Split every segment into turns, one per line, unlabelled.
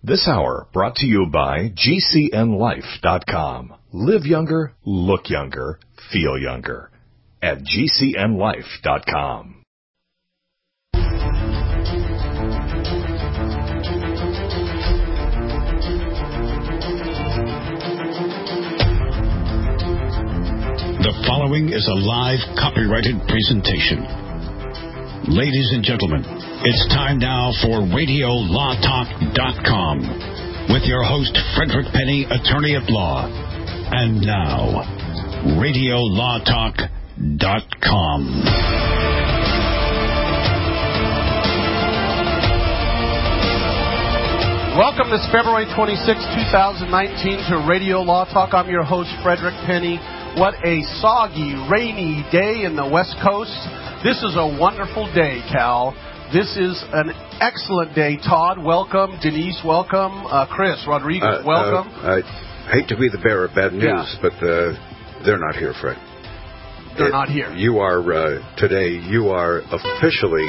This hour brought to you by GCNLife.com. Live younger, look younger, feel younger at GCNLife.com.
The following is a live copyrighted presentation. Ladies and gentlemen, it's time now for RadioLawTalk.com with your host, Frederick Penny, attorney at law. And now, RadioLawTalk.com.
Welcome this February 26, 2019 to Radio Law Talk. I'm your host, Frederick Penny. What a soggy, rainy day in the West Coast. This is a wonderful day, Cal. This is an excellent day. Todd, welcome. Denise, welcome. Chris Rodriguez, welcome.
I hate to be the bearer of bad news, but they're not here, Fred.
They're not here.
You are, today, you are officially...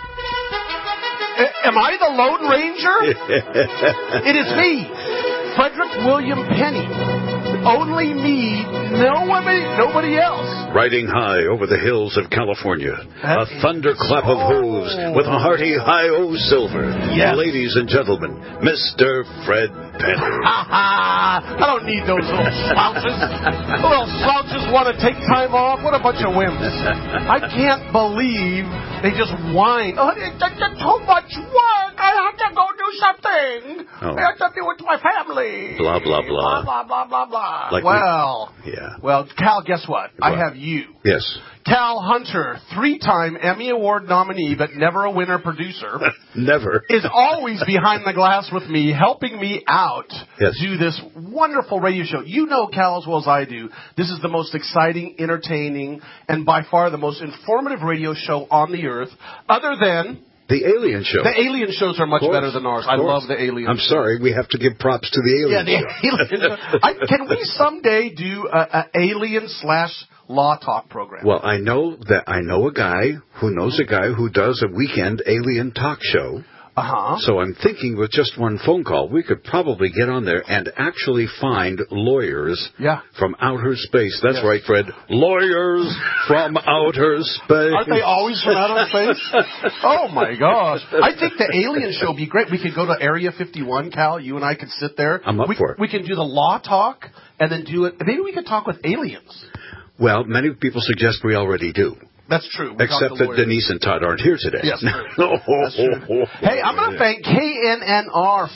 Am I the Lone Ranger? It is me, Frederick William Penny. Only me, nobody else.
Riding high over the hills of California, a thunderclap of hooves with a hearty hi-oh silver.
Yes.
Ladies and gentlemen, Mr. Fred Penny.
I don't need those little slouches. The little slouches want to take time off. What a bunch of wimps. I can't believe they just whine. Oh, it's too much work. I have to go do something. I have to be with my family.
Blah, blah, blah.
Blah, blah, blah, blah.
Like
well, Cal, guess what?
I
have you.
Yes.
Cal Hunter, 3-time Emmy Award nominee, but never a winner producer.
Never.
Is always behind the glass with me, helping me out do this wonderful radio show. You know, Cal, as well as I do, this is the most exciting, entertaining, and by far the most informative radio show on the earth, other than...
The Alien Show.
The Alien shows are much better than ours. I love the Alien
I'm sorry, we have to give props to the Alien Show.
Alien Show. Can we someday do an Alien/Law Talk program?
Well, I know a guy who knows a guy who does a weekend Alien talk show. So I'm thinking with just one phone call, we could probably get on there and actually find lawyers from outer space. That's right, Fred. Lawyers from outer space.
Aren't they always from outer space? Oh, my gosh. I think the Alien Show would be great. We could go to Area 51, Cal. You and I could sit there.
I'm up for it.
We can do the Law Talk and then do it. Maybe we could talk with aliens.
Well, many people suggest we already do.
That's true.
Except that Denise and Todd aren't here today.
Yes. That's true. Hey, I'm going to thank KNNR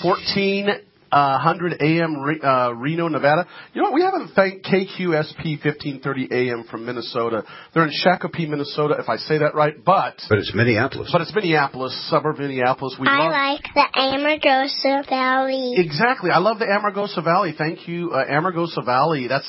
1400 AM Reno, Nevada. You know what? We haven't thanked KQSP 1530 AM from Minnesota. They're in Shakopee, Minnesota, if I say that right. But
it's Minneapolis.
But it's Minneapolis, suburb Minneapolis.
I like the Amargosa Valley.
Exactly. I love the Amargosa Valley. Thank you, Amargosa Valley. That's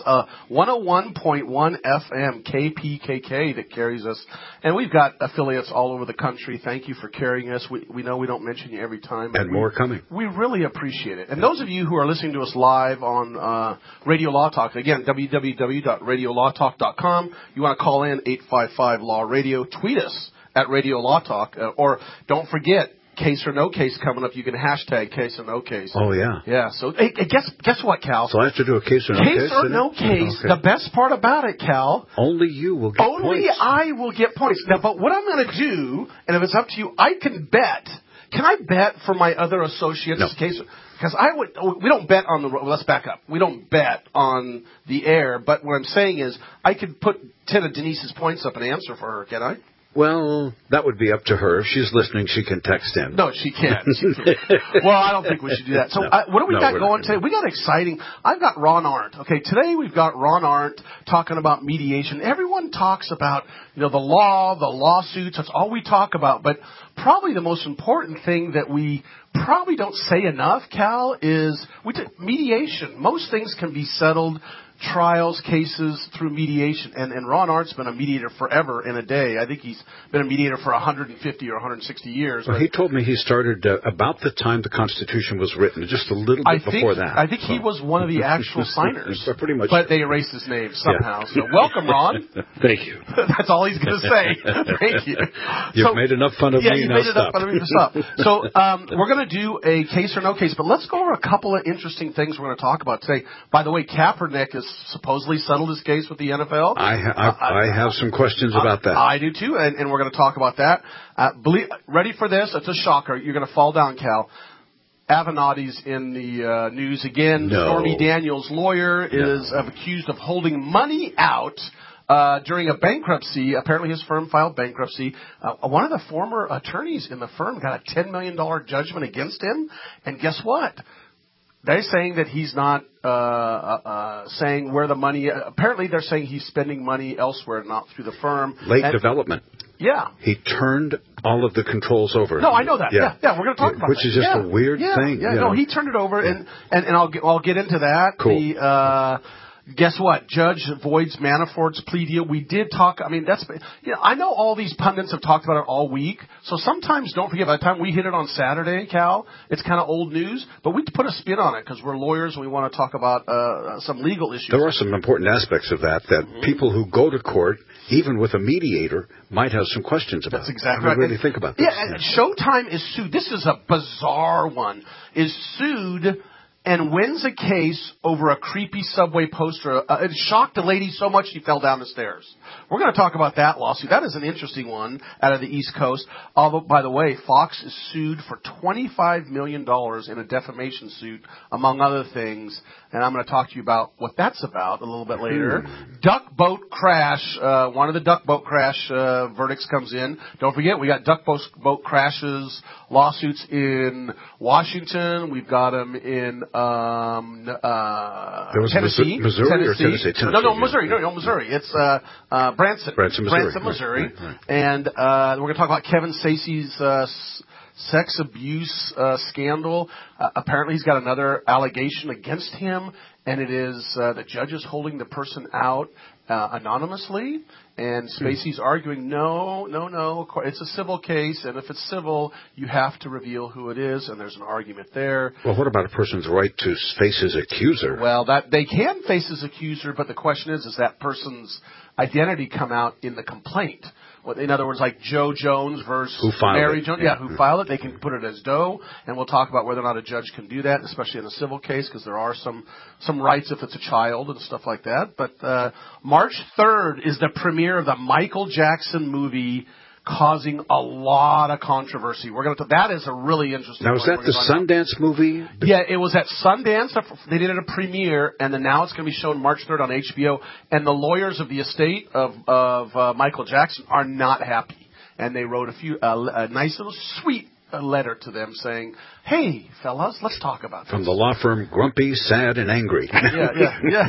101.1 FM KPKK that carries us. And we've got affiliates all over the country. Thank you for carrying us. We know we don't mention you every time.
And more coming.
We really appreciate it. And those of you who are listening to us live on Radio Law Talk, again, www.radiolawtalk.com. You want to call in 855-LAW-RADIO. Tweet us at Radio Law Talk. Or don't forget, case or no case coming up. You can hashtag case or no case.
Oh, yeah.
Yeah. So hey, guess what, Cal?
So I have to do a case or no case?
Case or no case. Okay. The best part about it, Cal.
Only you will get points.
Only I will get points. Now, but what I'm going to do, and if it's up to you, I can bet. Can I bet for my other associates' case? Because we don't bet on let's back up. We don't bet on the air, but what I'm saying is I could put 10 of Denise's points up and answer for her, can I?
Well, that would be up to her. If she's listening, she can text in.
No, she can't. Well, I don't think we should do that. So what do we got going today? We got exciting. I've got Ron Arndt. Okay, today we've got Ron Arndt talking about mediation. Everyone talks about, the law, the lawsuits. That's all we talk about. But probably the most important thing that we probably don't say enough, Cal, is mediation. Most things can be settled trials, cases through mediation. And Ron Arndt's been a mediator forever and a day. I think he's been a mediator for 150 or 160 years.
Well, he told me he started about the time the Constitution was written, just a little bit before that.
I think he was one of the actual signers.
Pretty much.
But they erased his name somehow. Yeah. So welcome, Ron.
Thank you.
That's all he's going to say. Thank you.
You've made enough fun of me.
Yeah, you made enough fun of me to stop. So we're going to do a case or no case, but let's go over a couple of interesting things we're going to talk about today. By the way, Kaepernick has supposedly settled his case with the NFL.
I have some questions about that.
I do too, and we're going to talk about that. Ready for this? It's a shocker. You're going to fall down, Cal. Avenatti's in the news again.
No.
Stormy Daniels' lawyer is accused of holding money out during a bankruptcy. Apparently his firm filed bankruptcy. One of the former attorneys in the firm got a $10 million judgment against him. And guess what? They're saying that he's not saying where the money... apparently they're saying he's spending money elsewhere, not through the firm.
Late development.
Yeah.
He turned all of the controls over.
No, I know that. Yeah, we're going to talk about
Which is just a weird thing.
Yeah, no, he turned it over, and I'll get into that.
Cool.
Guess what? Judge voids Manafort's plea deal. We did talk. I mean, I know all these pundits have talked about it all week. So sometimes, don't forget, by the time we hit it on Saturday, Cal, it's kind of old news. But we put a spin on it because we're lawyers and we want to talk about some legal issues.
There are some important aspects of that people who go to court, even with a mediator, might have some questions about.
That's exactly right.
Really think about this.
Yeah, and Showtime is sued. This is a bizarre one. Is sued and wins a case over a creepy subway poster. It shocked a lady so much she fell down the stairs. We're going to talk about that lawsuit. That is an interesting one out of the East Coast. Although, by the way, Fox is sued for $25 million in a defamation suit, among other things. And I'm going to talk to you about what that's about a little bit later. Duck boat crash. One of the duck boat crash verdicts comes in. Don't forget, we got duck boat crashes lawsuits in Washington. We've got them in Tennessee.
Missouri or Tennessee?
No, Missouri. No, Missouri. It's Branson, Missouri. Right. And we're going to talk about Kevin Stacey's sex abuse scandal. Apparently he's got another allegation against him, and it is the judge is holding the person out anonymously, and Spacey's arguing, no, it's a civil case, and if it's civil, you have to reveal who it is, and there's an argument there.
Well, what about a person's right to face his accuser?
Well, that they can face his accuser, but the question is that person's identity come out in the complaint? In other words, like Joe Jones versus Mary Jones. Yeah, who filed it. They can put it as Doe, and we'll talk about whether or not a judge can do that, especially in a civil case, because there are some rights if it's a child and stuff like that. But March 3rd is the premiere of the Michael Jackson movie, causing a lot of controversy. That is a really interesting.
Now, is that the Sundance movie?
Yeah, it was at Sundance. They did it at a premiere, and then now it's going to be shown March 3rd on HBO. And the lawyers of the estate of Michael Jackson are not happy, and they wrote a nice little sweet letter to them saying, "Hey, fellas, let's talk about this."
From the law firm Grumpy, Sad, and Angry.
Yeah.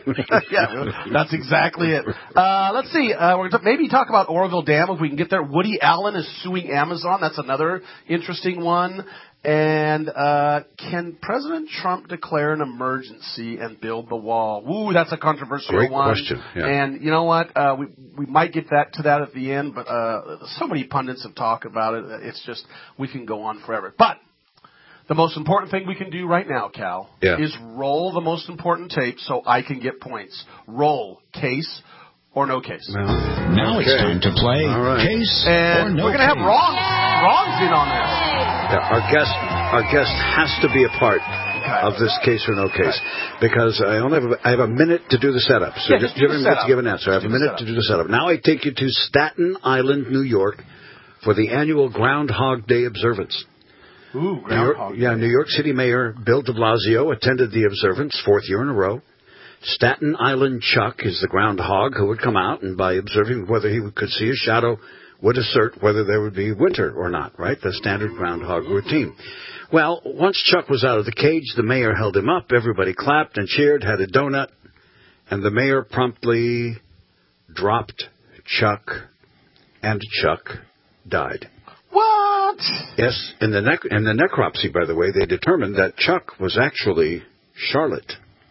That's exactly it. Let's see. We're going to maybe talk about Oroville Dam if we can get there. Woody Allen is suing Amazon. That's another interesting one. And can President Trump declare an emergency and build the wall? Ooh, that's a controversial one.
Great question. Yeah.
And you know what? We might get to that at the end, but so many pundits have talked about it. It's just we can go on forever. But the most important thing we can do right now, Cal, is roll the most important tape so I can get points. Roll case or no case.
Now it's time to play case or no case.
We're going to have Ron's in on this.
Yeah, our guest has to be a part of this case or no case, because I have a minute to do the setup. So just give a minute to give an answer. I have a minute to do the setup. Now I take you to Staten Island, New York, for the annual Groundhog Day observance.
Ooh, Groundhog Day.
New York City Mayor Bill de Blasio attended the observance, 4th year in a row. Staten Island Chuck is the groundhog who would come out, and by observing whether he could see a shadow, would assert whether there would be winter or not, right? The standard groundhog routine. Well, once Chuck was out of the cage, the mayor held him up. Everybody clapped and cheered, had a donut, and the mayor promptly dropped Chuck, and Chuck died.
What?
Yes, in the necropsy, by the way, they determined that Chuck was actually Charlotte.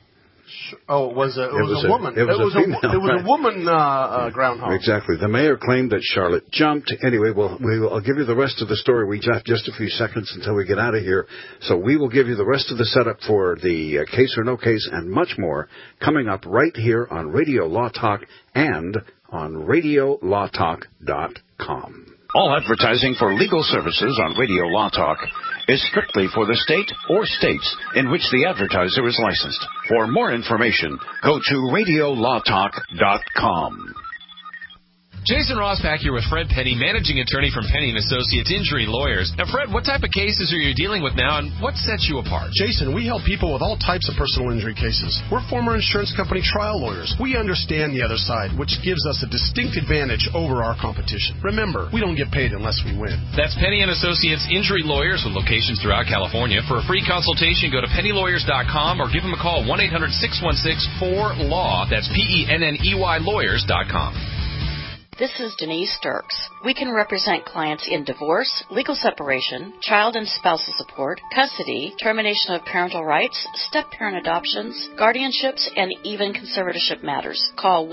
Oh, it was a woman.
It was
a woman groundhog.
Exactly. The mayor claimed that Charlotte jumped. Anyway, I'll give you the rest of the story. We have just a few seconds until we get out of here. So we will give you the rest of the setup for the case or no case and much more coming up right here on Radio Law Talk and on RadioLawTalk.com.
All advertising for legal services on Radio Law Talk is strictly for the state or states in which the advertiser is licensed. For more information, go to RadioLawTalk.com.
Jason Rosbach here with Fred Penny, managing attorney from Penny & Associates Injury Lawyers. Now, Fred, what type of cases are you dealing with now, and what sets you apart?
Jason, we help people with all types of personal injury cases. We're former insurance company trial lawyers. We understand the other side, which gives us a distinct advantage over our competition. Remember, we don't get paid unless we win.
That's Penny & Associates Injury Lawyers with locations throughout California. For a free consultation, go to pennylawyers.com or give them a call, 1-800-616-4LAW. That's PENNEY lawyers.com.
This is Denise Dirks. We can represent clients in divorce, legal separation, child and spousal support, custody, termination of parental rights, step-parent adoptions, guardianships, and even conservatorship matters. Call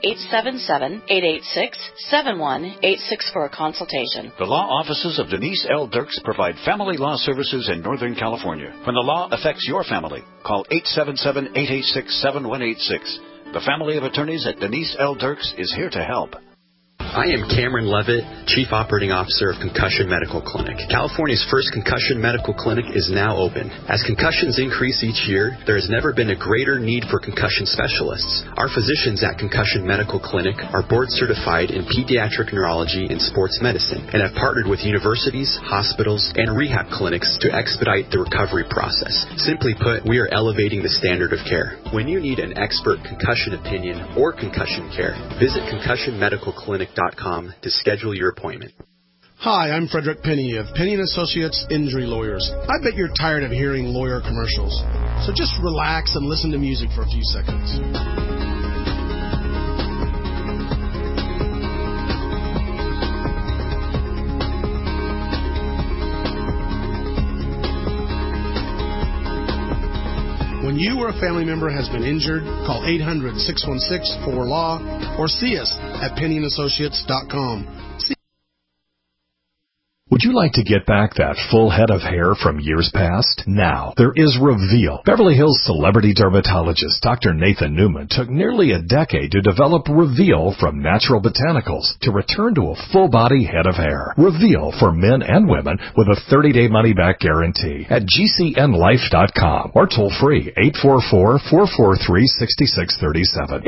1-877-886-7186 for a consultation.
The law offices of Denise L. Dirks provide family law services in Northern California. When the law affects your family, call 877-886-7186. The family of attorneys at Denise L. Dirks is here to help.
I am Cameron Levitt, Chief Operating Officer of Concussion Medical Clinic. California's first concussion medical clinic is now open. As concussions increase each year, there has never been a greater need for concussion specialists. Our physicians at Concussion Medical Clinic are board certified in pediatric neurology and sports medicine and have partnered with universities, hospitals, and rehab clinics to expedite the recovery process. Simply put, we are elevating the standard of care. When you need an expert concussion opinion or concussion care, visit concussionmedicalclinic.com to schedule your appointment.
Hi, I'm Frederick Penny of Penny & Associates Injury Lawyers. I bet you're tired of hearing lawyer commercials. So just relax and listen to music for a few seconds. When you or a family member has been injured, call 800-616-4LAW or see us at PennyandAssociates.com.
Would you like to get back that full head of hair from years past? Now, there is Reveal. Beverly Hills celebrity dermatologist Dr. Nathan Newman took nearly a decade to develop Reveal from natural botanicals to return to a full-body head of hair. Reveal for men and women with a 30-day money-back guarantee at GCNlife.com or toll-free 844-443-6637.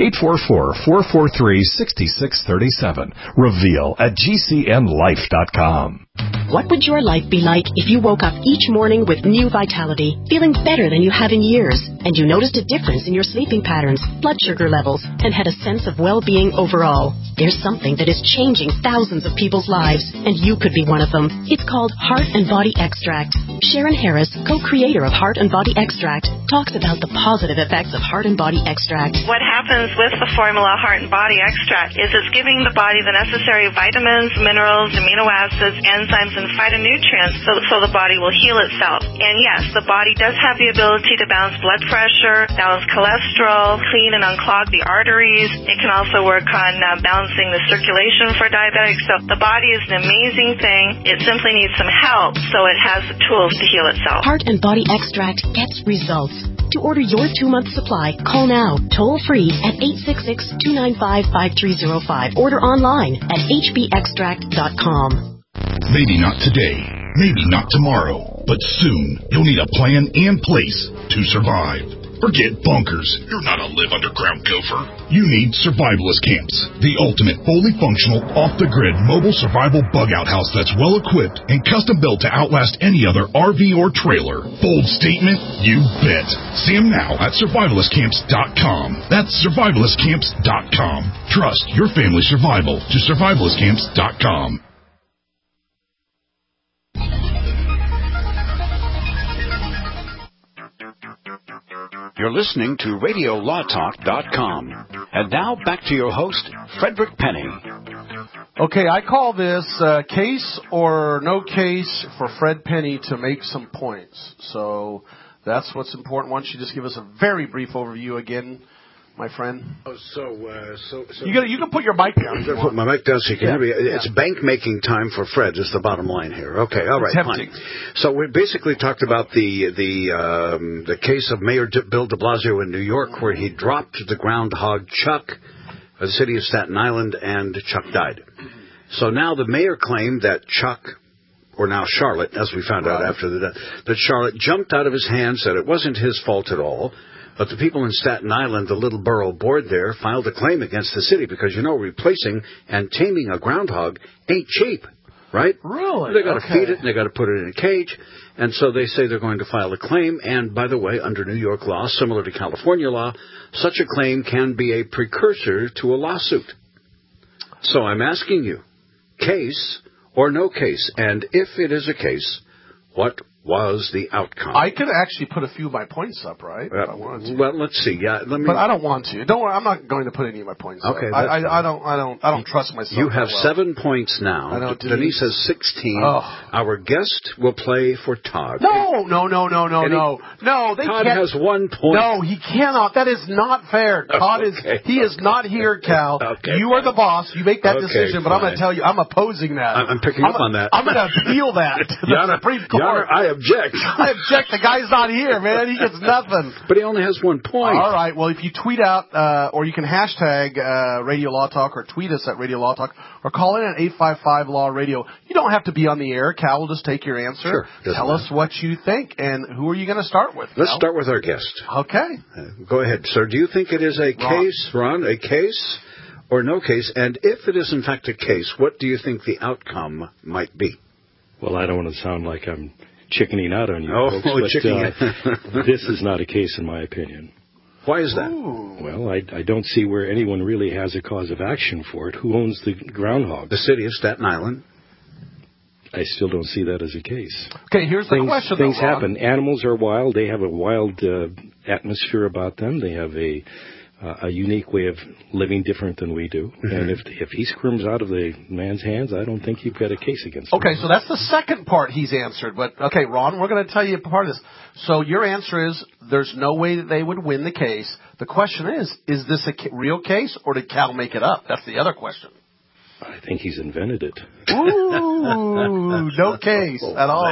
844-443-6637. Reveal at GCNlife.com.
What would your life be like if you woke up each morning with new vitality, feeling better than you have in years, and you noticed a difference in your sleeping patterns, blood sugar levels, and had a sense of well-being overall? There's something that is changing thousands of people's lives, and you could be one of them. It's called Heart and Body Extract. Sharon Harris, co-creator of Heart and Body Extract, talks about the positive effects of Heart and Body Extract.
What happens with the formula Heart and Body Extract is it's giving the body the necessary vitamins, minerals, amino acids, enzymes, and phytonutrients so the body will heal itself. And yes, the body does have the ability to balance blood pressure, balance cholesterol, clean and unclog the arteries. It can also work on balancing the circulation for diabetics. So the body is an amazing thing. It simply needs some help so it has the tools to heal itself.
Heart and Body Extract gets results. To order your 2-month supply, call now, toll-free at 866-295-5305. Order online at hbextract.com.
Maybe not today, maybe not tomorrow, but soon you'll need a plan in place to survive. Forget bunkers. You're not a live underground gopher. You need survivalist camps, the ultimate fully functional, off-the-grid mobile survival bug-out house that's well-equipped and custom-built to outlast any other RV or trailer. Bold statement? You bet. See them now at survivalistcamps.com. That's survivalistcamps.com. Trust your family's survival to survivalistcamps.com.
You're listening to RadioLawTalk.com. And now back to your host, Frederick Penny.
Okay, I call this case or no case for Fred Penny to make some points. So That's what's important. Why don't you just give us a very brief overview again, my friend? You can put your mic down.
Put my mic down so you can hear me. It's bank making time for Fred. Is the bottom line here? Okay, all right, fine. So we basically talked about the case of Mayor Bill de Blasio in New York, where he dropped the groundhog Chuck, the city of Staten Island, and Chuck died. So now the mayor claimed that Chuck, or now Charlotte, as we found out after the death, that Charlotte jumped out of his hands, that it wasn't his fault at all. But the people in Staten Island, the little borough board there, filed a claim against the city because, replacing and taming a groundhog ain't cheap, right?
Really?
They got to feed it and they got to put it in a cage. And so they say they're going to file a claim. And by the way, under New York law, similar to California law, such a claim can be a precursor to a lawsuit. So I'm asking you, case or no case? And if it is a case, what was the outcome?
I could actually put a few of my points up, right? If I wanted to.
Well, let's see. Yeah,
but I don't want to. Don't worry. I'm not going to put any of my points up.
Okay.
I don't trust myself.
You have 7 points now.
I know.
Denise has 16. Oh. Our guest will play for Todd.
No.
Todd has 1 point.
No, he cannot. That is not fair. Todd he is not here, Cal.
Okay.
You are the boss. You make that decision. But I'm going to tell you, I'm opposing that.
I'm picking up on that.
I'm going to appeal that to the Supreme Court.
Your Honor, I object.
I object. The guy's not here, man. He gets nothing.
But he only has 1 point.
All right. Well, if you tweet out, or you can hashtag Radio Law Talk, or tweet us at Radio Law Talk, or call in at 855 Law Radio. You don't have to be on the air. Cal will just take your answer.
Sure.
Tell us what you think, and who are you going to start with?
Let's start with our guest.
Okay.
Go ahead, sir. Do you think it is a case, Ron, a case or no case? And if it is in fact a case, what do you think the outcome might be?
Well, I don't want to sound like I'm chickening out on you folks, but this is not a case in my opinion.
Why is that?
Ooh.
Well, I don't see where anyone really has a cause of action for it. Who owns the groundhog?
The city of Staten Island.
I still don't see that as a case.
Okay, here's the question.
Things happen. Animals are wild. They have a wild atmosphere about them. They have a unique way of living different than we do. Mm-hmm. And if he squirms out of the man's hands, I don't think you've got a case against him.
Okay, so that's the second part he's answered. But, okay, Ron, we're going to tell you part of this. So your answer is there's no way that they would win the case. The question is this a real case or did Cal make it up? That's the other question.
I think he's invented it.
Ooh, no case at all.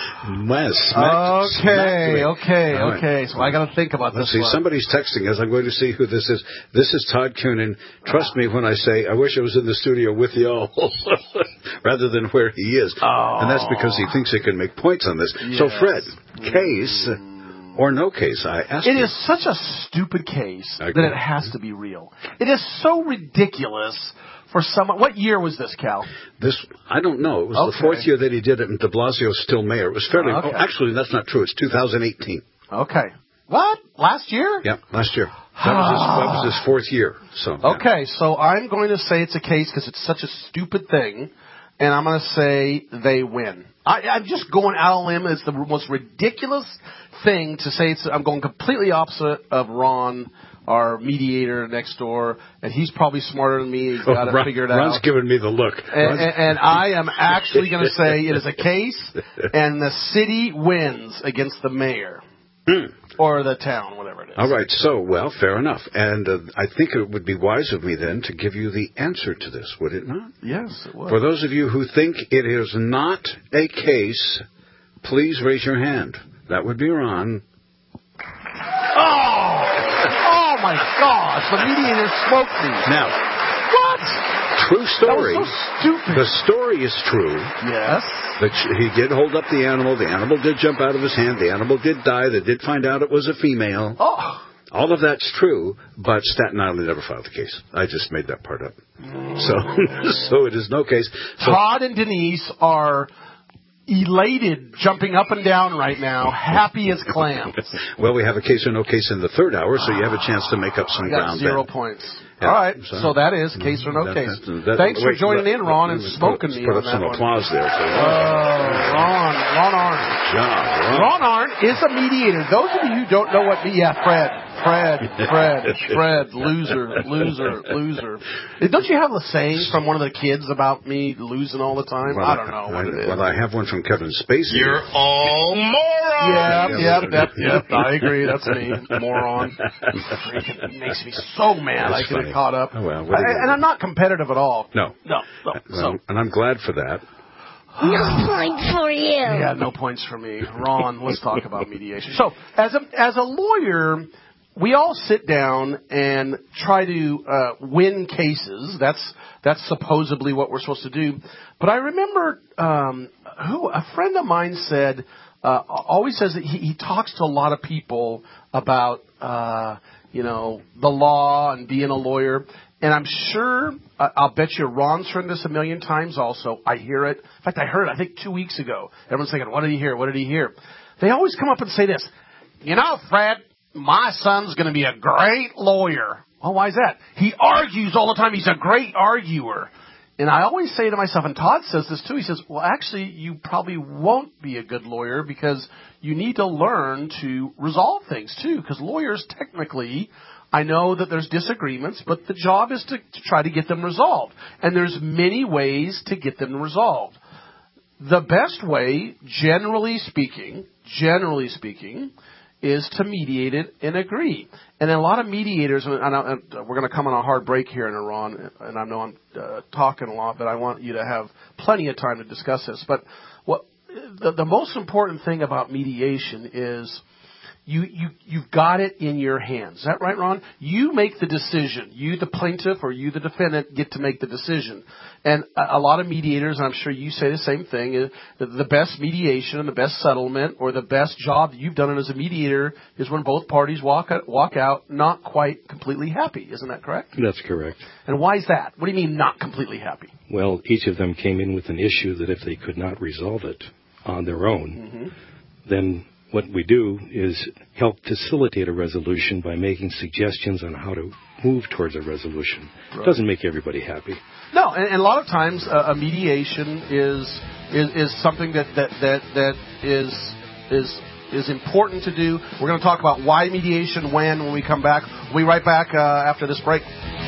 Okay. So I got to think about this.
Let's see, somebody's texting us. I'm going to see who this is. This is Todd Coonan. Trust me when I say I wish I was in the studio with y'all rather than where he is.
Oh.
And that's because he thinks he can make points on this. Yes. So, Fred, case or no case? I asked you.
It is such a stupid case that it has to be real. It is so ridiculous. For someone, what year was this, Cal?
I don't know. It was the fourth year that he did it, and de Blasio was still mayor. It was fairly.
Okay.
Actually, that's not true. It's 2018.
Okay. What? Last year?
Yeah, last year. That was his fourth year. So.
Okay, so I'm going to say it's a case because it's such a stupid thing, and I'm going to say they win. I'm just going out on a limb. It's the most ridiculous thing to say. I'm going completely opposite of Ron, our mediator next door, and he's probably smarter than me. He's got it figured out.
Ron's giving me the look.
And I am actually going to say it is a case, and the city wins against the mayor. Or the town, whatever it is.
All right, so, fair enough. And I think it would be wise of me then to give you the answer to this, would it not?
Yes, it would.
For those of you who think it is not a case, please raise your hand. That would be Ron.
Oh my gosh, the mediator smoked me.
Now.
What?
True story.
That was so stupid.
The story is true.
Yes.
That he did hold up the animal. The animal did jump out of his hand. The animal did die. They did find out it was a female.
Oh.
All of that's true, but Staten Island never filed the case. I just made that part up. So it is no case. So,
Todd and Denise are elated, jumping up and down right now, happy as clams.
Well, we have a case or no case in the third hour, so you have a chance to make up some ground.
0 points. All right. So that is case or no case. Thanks for joining in, Ron, and smoking me on that one.
Put up some applause there.
Ron Arndt. Ron Arndt is a mediator. Those of you who don't know what Fred, loser. Don't you have a saying from one of the kids about me losing all the time?
Well,
I don't know what it is.
Well, I have one from Kevin Spacey.
You're all morons.
Yep. I agree. That's me, moron. It makes me so mad. I get caught up.
Oh, well,
and I'm not competitive at all.
No. And I'm glad for that.
No points for you.
Yeah, no points for me. Ron, let's talk about mediation. So, as a lawyer, we all sit down and try to win cases. That's supposedly what we're supposed to do. But I remember a friend of mine said, always says that he talks to a lot of people about the law and being a lawyer. And I'm sure, I'll bet you Ron's heard this a million times also. I hear it. In fact, I heard it, I think 2 weeks ago. Everyone's thinking, what did he hear? What did he hear? They always come up and say this, Fred, my son's going to be a great lawyer. Oh, why is that? He argues all the time. He's a great arguer. And I always say to myself, and Todd says this too, he says, well, actually, you probably won't be a good lawyer because you need to learn to resolve things too. Because lawyers technically, I know that there's disagreements, but the job is to try to get them resolved. And there's many ways to get them resolved. The best way, generally speaking, is to mediate it and agree. And a lot of mediators, and we're going to come on a hard break here in Iran, and I know I'm talking a lot, but I want you to have plenty of time to discuss this. But the most important thing about mediation is you've got it in your hands. Is that right, Ron? You make the decision. You, the plaintiff, or you, the defendant, get to make the decision. And a lot of mediators, and I'm sure you say the same thing, is the best mediation and the best settlement or the best job that you've done as a mediator is when both parties walk out not quite completely happy. Isn't that correct?
That's correct.
And why is that? What do you mean not completely happy?
Well, each of them came in with an issue that if they could not resolve it on their own, then what we do is help facilitate a resolution by making suggestions on how to move towards a resolution. Right. It doesn't make everybody happy.
No, and a lot of times a mediation is something that is important to do. We're going to talk about why mediation, when we come back. We'll be right back after this break.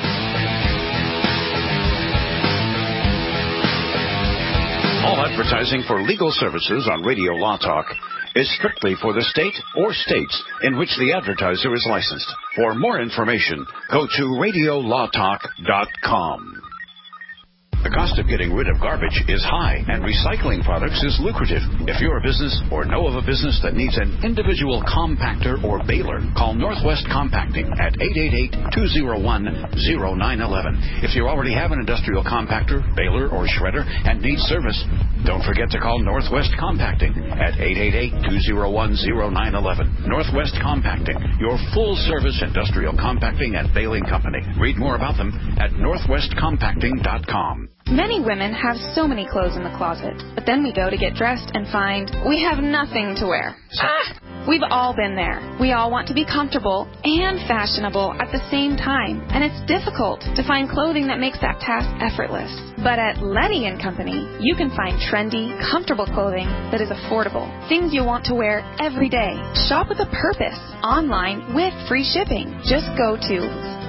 All advertising for legal services on Radio Law Talk is strictly for the state or states in which the advertiser is licensed. For more information, go to radiolawtalk.com. The cost of getting rid of garbage is high, and recycling products is lucrative. If you're a business or know of a business that needs an individual compactor or baler, call Northwest Compacting at 888-201-0911. If you already have an industrial compactor, baler, or shredder and need service, don't forget to call Northwest Compacting at 888-201-0911. Northwest Compacting, your full-service industrial compacting and baling company. Read more about them at northwestcompacting.com.
Many women have so many clothes in the closet, but then we go to get dressed and find we have nothing to wear. We've all been there. We all want to be comfortable and fashionable at the same time, and it's difficult to find clothing that makes that task effortless. But at Letty & Company, you can find trendy, comfortable clothing that is affordable. Things you want to wear every day. Shop with a purpose, online with free shipping. Just go to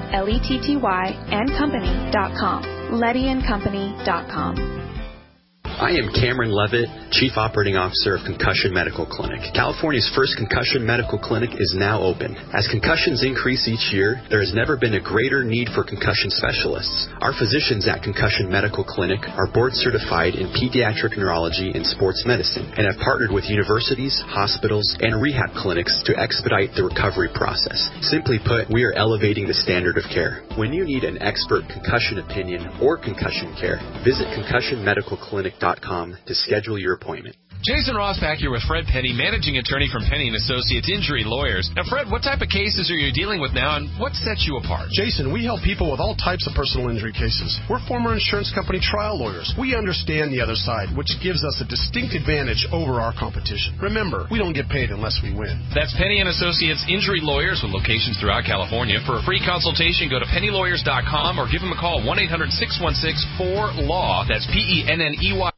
LETTYandcompany.com. LettyandCompany.com.
I am Cameron Levitt, Chief Operating Officer of Concussion Medical Clinic. California's first concussion medical clinic is now open. As concussions increase each year, there has never been a greater need for concussion specialists. Our physicians at Concussion Medical Clinic are board certified in pediatric neurology and sports medicine and have partnered with universities, hospitals, and rehab clinics to expedite the recovery process. Simply put, we are elevating the standard of care. When you need an expert concussion opinion or concussion care, visit concussionmedicalclinic.com to schedule your appointment.
Jason Rosbach here with Fred Penny, managing attorney from Penny & Associates Injury Lawyers. Now, Fred, what type of cases are you dealing with now, and what sets you apart?
Jason, we help people with all types of personal injury cases. We're former insurance company trial lawyers. We understand the other side, which gives us a distinct advantage over our competition. Remember, we don't get paid unless we win.
That's Penny & Associates Injury Lawyers with locations throughout California. For a free consultation, go to pennylawyers.com or give them a call, 1-800-616-4LAW. That's PENNEY.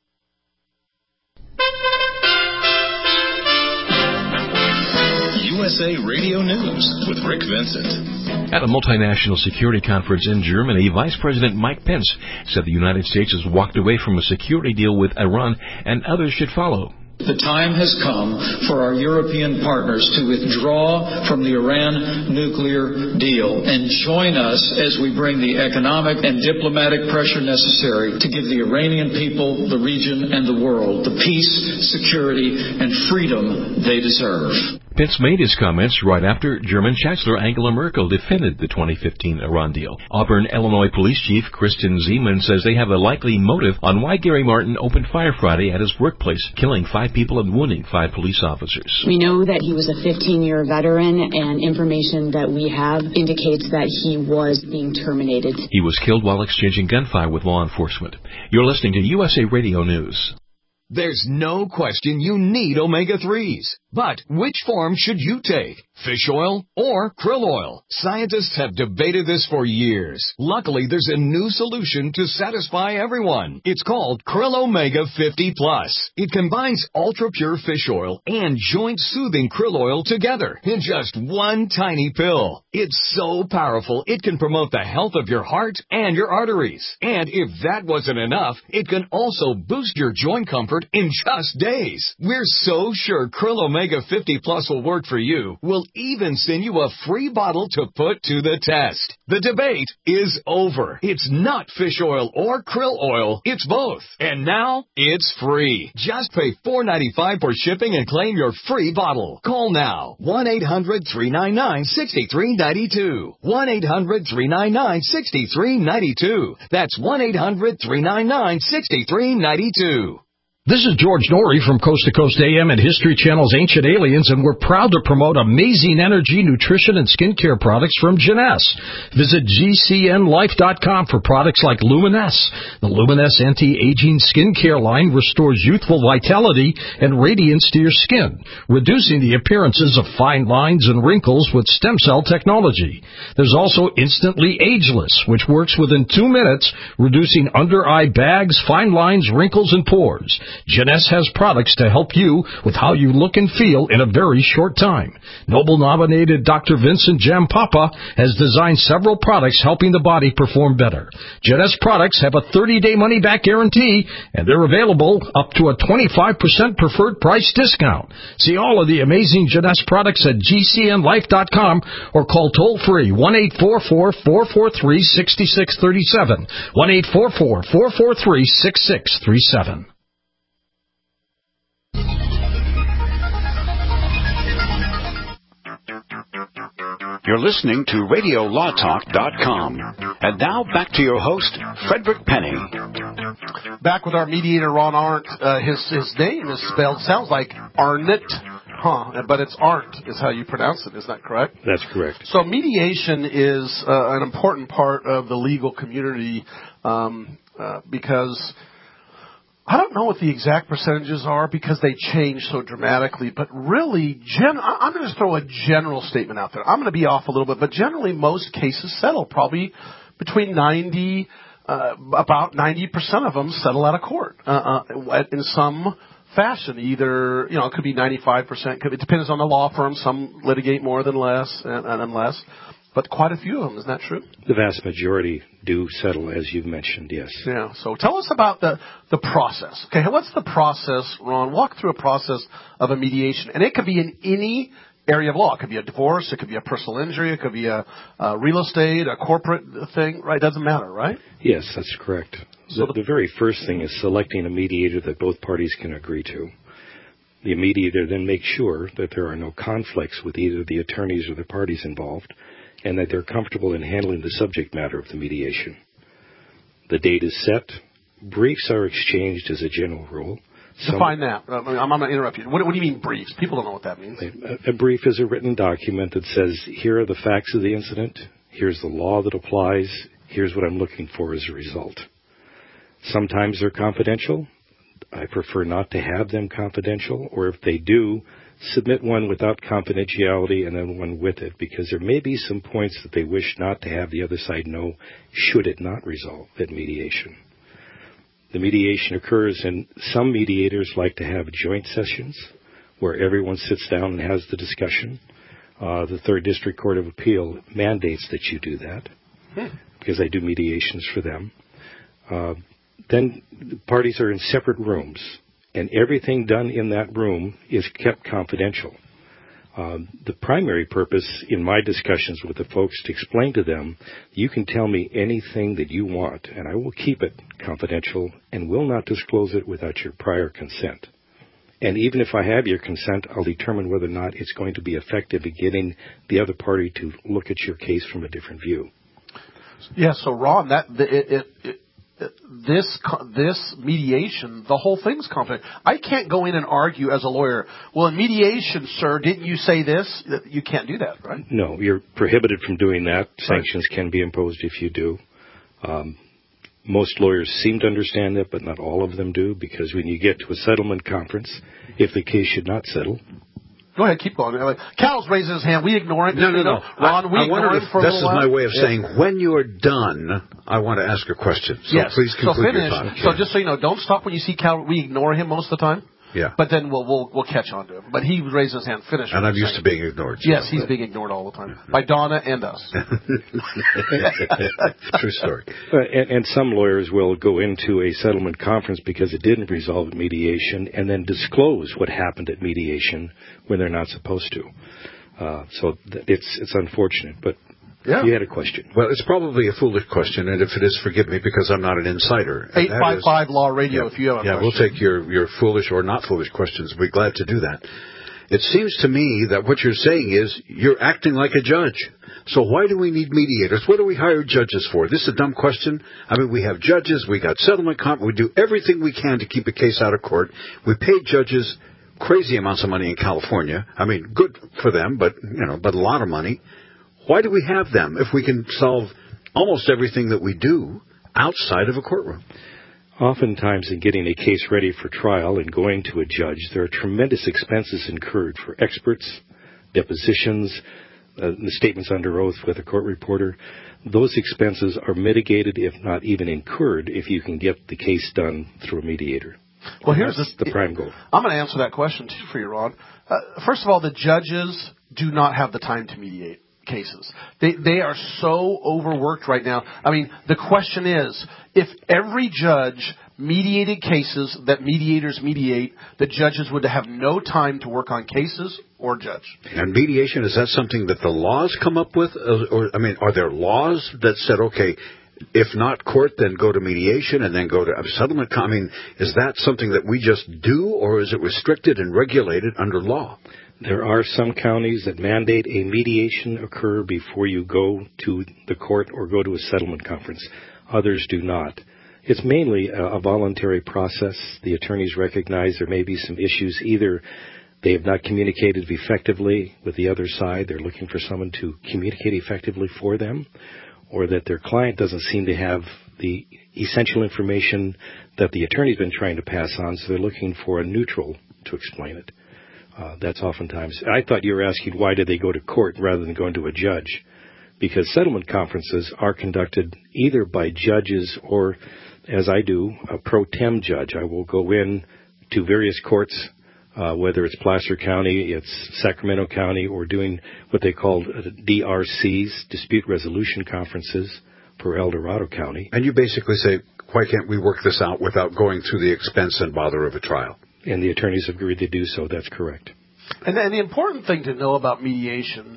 USA Radio News with Rick Vincent.
At a multinational security conference in Germany, Vice President Mike Pence said the United States has walked away from a security deal with Iran and others should follow.
The time has come for our European partners to withdraw from the Iran nuclear deal and join us as we bring the economic and diplomatic pressure necessary to give the Iranian people, the region, and the world the peace, security, and freedom they deserve.
Pence made his comments right after German Chancellor Angela Merkel defended the 2015 Iran deal. Auburn, Illinois Police Chief Kristen Zeman says they have a likely motive on why Gary Martin opened fire Friday at his workplace, killing 5 people and wounding 5 police officers.
We know that he was a 15-year veteran, and information that we have indicates that he was being terminated.
He was killed while exchanging gunfire with law enforcement. You're listening to USA Radio News.
There's no question you need omega-3s. But which form should you take? Fish oil or krill oil? Scientists have debated this for years. Luckily, there's a new solution to satisfy everyone. It's called Krill Omega 50 Plus. It combines ultra-pure fish oil and joint-soothing krill oil together in just one tiny pill. It's so powerful, it can promote the health of your heart and your arteries. And if that wasn't enough, it can also boost your joint comfort in just days. We're so sure Krill Omega 50 Plus will work for you. We'll even send you a free bottle to put to the test. The debate is over. It's not fish oil or krill oil. It's both. And now it's free. Just pay $4.95 for shipping and claim your free bottle. Call now. 1-800-399-6392. 1-800-399-6392. That's 1-800-399-6392.
This is George Norrie from Coast to Coast AM and History Channel's Ancient Aliens, and we're proud to promote amazing energy, nutrition, and skincare products from Jeunesse. Visit GCNLife.com for products like Luminesce. The Luminesce anti-aging skincare line restores youthful vitality and radiance to your skin, reducing the appearances of fine lines and wrinkles with stem cell technology. There's also Instantly Ageless, which works within 2 minutes, reducing under-eye bags, fine lines, wrinkles, and pores. Jeunesse has products to help you with how you look and feel in a very short time. Nobel-nominated Dr. Vincent Jampapa has designed several products helping the body perform better. Jeunesse products have a 30-day money-back guarantee, and they're available up to a 25% preferred price discount. See all of the amazing Jeunesse products at GCNLife.com or call toll-free 1-844-443-6637, 1-844-443-6637.
You're listening to RadioLawTalk.com. And now back to your host, Frederick Penny.
Back with our mediator, Ron Arndt. His name is spelled, sounds like Arnett, but it's Arndt is how you pronounce it. Is that correct?
That's correct.
So mediation is an important part of the legal community because I don't know what the exact percentages are because they change so dramatically, but really, I'm going to throw a general statement out there. I'm going to be off a little bit, but generally most cases settle, probably between about 90% of them settle out of court in some fashion. Either, it could be 95%. It depends on the law firm. Some litigate more than less and less. But quite a few of them, isn't that true?
The vast majority do settle, as you've mentioned, yes.
Yeah, so tell us about the process. Okay, what's the process, Ron? Walk through a process of a mediation. And it could be in any area of law. It could be a divorce, it could be a personal injury, it could be a real estate, a corporate thing, right? It doesn't matter, right?
Yes, that's correct. So the very first thing is selecting a mediator that both parties can agree to. The mediator then makes sure that there are no conflicts with either the attorneys or the parties involved, and that they're comfortable in handling the subject matter of the mediation. The date is set. Briefs are exchanged as a general rule.
Define that. I'm going to interrupt you. What do you mean briefs? People don't know what that means.
A brief is a written document that says, here are the facts of the incident, here's the law that applies, here's what I'm looking for as a result. Sometimes they're confidential. I prefer not to have them confidential, or if they do, submit one without confidentiality and then one with it, because there may be some points that they wish not to have the other side know should it not resolve at mediation. The mediation occurs, and some mediators like to have joint sessions where everyone sits down and has the discussion. The Third District Court of Appeal mandates that you do that because I do mediations for them. Then the parties are in separate rooms, and everything done in that room is kept confidential. The primary purpose in my discussions with the folks to explain to them, you can tell me anything that you want, and I will keep it confidential and will not disclose it without your prior consent. And even if I have your consent, I'll determine whether or not it's going to be effective at getting the other party to look at your case from a different view.
Yeah, so Ron, this mediation, the whole thing's confidential. I can't go in and argue as a lawyer, well, in mediation, sir, didn't you say this? You can't do that, right?
No, you're prohibited from doing that. Sanctions can be imposed if you do. Most lawyers seem to understand that, but not all of them do, because when you get to a settlement conference, if the case should not settle...
Go ahead, keep going. Cal's raising his hand. We ignore it.
No.
Ron, we ignore it for a
this
little
is
while.
my way of saying, when you are done, I want to ask a question. So
yes.
please conclude your thought.
So just so you know, don't stop when you see Cal. We ignore him most of the time.
Yeah.
But then we'll catch on to him. But he raised his hand. Finish.
And I'm used to being ignored.
Yes, he's being ignored all the time by Donna and us.
True story.
And some lawyers will go into a settlement conference because it didn't resolve at mediation and then disclose what happened at mediation when they're not supposed to. So it's unfortunate, but you had a question.
Well, it's probably a foolish question, and if it is, forgive me, because I'm not an insider.
855 Law Radio if you have a question.
Yeah, we'll take your foolish or not foolish questions. We'll be glad to do that. It seems to me that what you're saying is you're acting like a judge. So why do we need mediators? What do we hire judges for? This is a dumb question. I mean, we have judges, we got settlement we do everything we can to keep a case out of court. We pay judges crazy amounts of money in California. I mean, good for them, but a lot of money. Why do we have them if we can solve almost everything that we do outside of a courtroom?
Oftentimes in getting a case ready for trial and going to a judge, there are tremendous expenses incurred for experts, depositions, the statements under oath with a court reporter. Those expenses are mitigated, if not even incurred, if you can get the case done through a mediator.
Well, here's
the prime goal.
I'm going to answer that question, too, for you, Ron. First of all, the judges do not have the time to mediate cases. They are so overworked right now. I mean, the question is, if every judge mediated cases that mediators mediate, the judges would have no time to work on cases or judge.
And mediation, is that something that the laws come up with? Or are there laws that said, okay, if not court, then go to mediation and then go to a settlement? I mean, is that something that we just do, or is it restricted and regulated under law?
There are some counties that mandate a mediation occur before you go to the court or go to a settlement conference. Others do not. It's mainly a voluntary process. The attorneys recognize there may be some issues. Either they have not communicated effectively with the other side, they're looking for someone to communicate effectively for them, or that their client doesn't seem to have the essential information that the attorney's been trying to pass on, so they're looking for a neutral to explain it. That's oftentimes. I thought you were asking why did they go to court rather than going to a judge? Because settlement conferences are conducted either by judges or, as I do, a pro tem judge. I will go in to various courts, whether it's Placer County, it's Sacramento County, or doing what they call DRCs, dispute resolution conferences, for El Dorado County.
And you basically say, why can't we work this out without going through the expense and bother of a trial?
And the attorneys have agreed to do so. That's correct.
And the important thing to know about mediation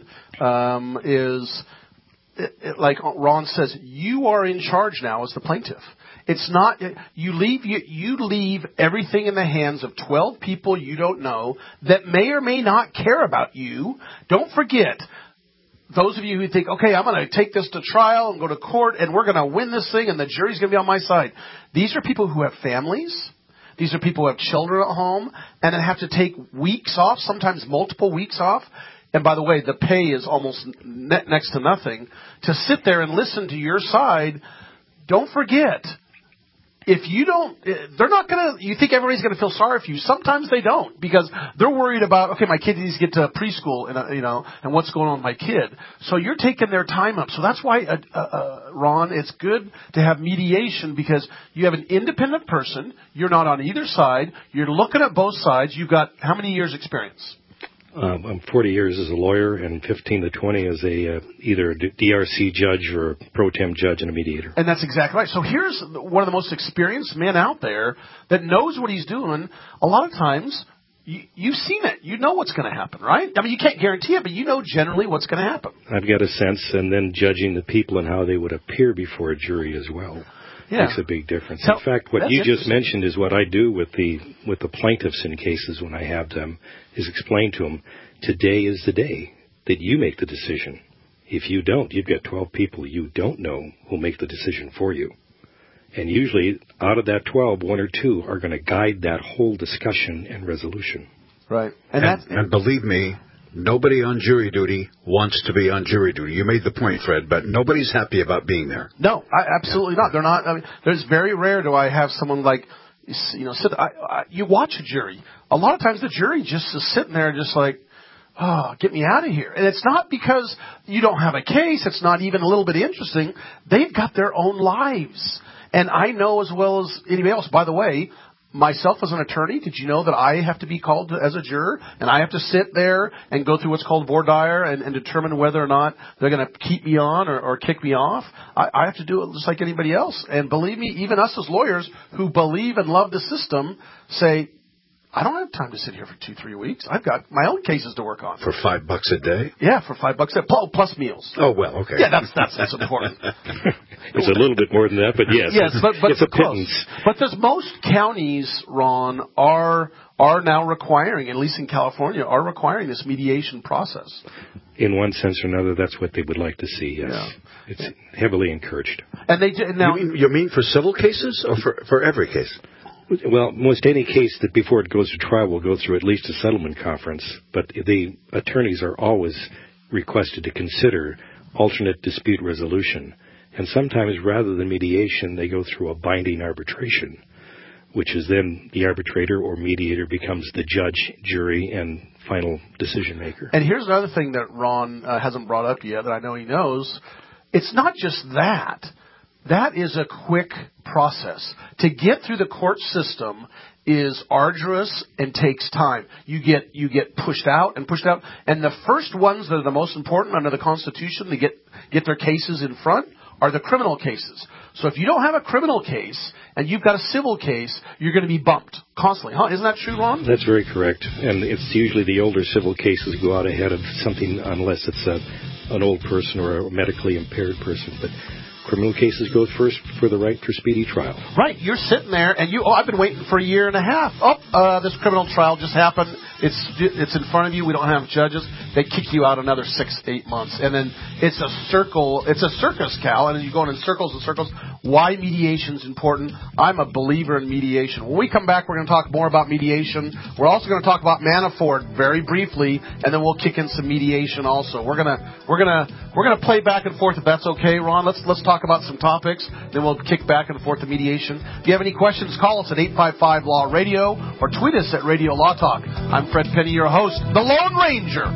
is, like Ron says, you are in charge now as the plaintiff. It's not you leave everything in the hands of 12 people you don't know that may or may not care about you. Don't forget, those of you who think, okay, I'm going to take this to trial and go to court and we're going to win this thing and the jury's going to be on my side. These are people who have families. These are people who have children at home and then have to take weeks off, sometimes multiple weeks off. And by the way, the pay is almost next to nothing. To sit there and listen to your side, don't forget, if you don't, they're not going to, you think everybody's going to feel sorry for you. Sometimes they don't, because they're worried about, okay, my kid needs to get to preschool and what's going on with my kid. So you're taking their time up. So that's why, Ron, it's good to have mediation, because you have an independent person. You're not on either side. You're looking at both sides. You've got how many years experience?
I'm 40 years as a lawyer and 15 to 20 as either a DRC judge or a pro tem judge and a mediator.
And that's exactly right. So here's one of the most experienced men out there that knows what he's doing. A lot of times, you've seen it. You know what's going to happen, right? I mean, you can't guarantee it, but you know generally what's going to happen.
I've got a sense, and then judging the people and how they would appear before a jury as well. Yeah. Makes a big difference. In fact, what you just mentioned is what I do with the plaintiffs in cases when I have them, is explain to them, today is the day that you make the decision. If you don't, you've got 12 people you don't know who'll make the decision for you. And usually, out of that 12, 1 or 2 are going to guide that whole discussion and resolution.
Right.
And believe me, nobody on jury duty wants to be on jury duty. You made the point, Fred, but nobody's happy about being there.
No, absolutely not. They're not. I mean, there's very rare do I have someone like, sit. You watch a jury. A lot of times the jury just is sitting there just like, oh, get me out of here. And it's not because you don't have a case. It's not even a little bit interesting. They've got their own lives. And I know as well as anybody else, by the way, myself as an attorney, did you know that I have to be called as a juror, and I have to sit there and go through what's called voir dire and determine whether or not they're going to keep me on or kick me off? I have to do it just like anybody else. And believe me, even us as lawyers who believe and love the system say, I don't have time to sit here for 2-3 weeks. I've got my own cases to work on.
For $5 a day?
Yeah, for $5 a day, plus meals.
Oh, well, okay.
Yeah, that's important.
It's a little bit more than that, but yes.
Yes, but
it's a pittance.
But there's most counties, Ron, are now requiring, at least in California, are requiring this mediation process.
In one sense or another, that's what they would like to see, yes. Yeah. It's heavily encouraged.
And they do, now,
you mean for civil cases or for every case?
Well, most any case that before it goes to trial will go through at least a settlement conference, but the attorneys are always requested to consider alternate dispute resolution. And sometimes rather than mediation, they go through a binding arbitration, which is then the arbitrator or mediator becomes the judge, jury, and final decision maker.
And here's another thing that Ron hasn't brought up yet that I know he knows. It's not just that. That is a quick process. To get through the court system is arduous and takes time. You get pushed out. And the first ones that are the most important under the Constitution to get their cases in front are the criminal cases. So if you don't have a criminal case and you've got a civil case, you're going to be bumped constantly. Huh? Isn't that true, Ron?
That's very correct. And it's usually the older civil cases go out ahead of something unless it's an old person or a medically impaired person. But criminal cases go first for the right for speedy trial.
Right. You're sitting there and I've been waiting for a year and a half. This criminal trial just happened. It's in front of you. We don't have judges. They kick you out another 6 to 8 months. And then it's a circle. It's a circus, Cal. And you're going in circles and circles. Why mediation is important. I'm a believer in mediation. When we come back, we're going to talk more about mediation. We're also going to talk about Manafort very briefly, and then we'll kick in some mediation also. We're gonna play back and forth if that's okay, Ron. Let's talk about some topics. Then we'll kick back and forth to mediation. If you have any questions, call us at 855-LAW-RADIO or tweet us at Radio Law Talk. I'm Fred Penny, your host, the Lone Ranger.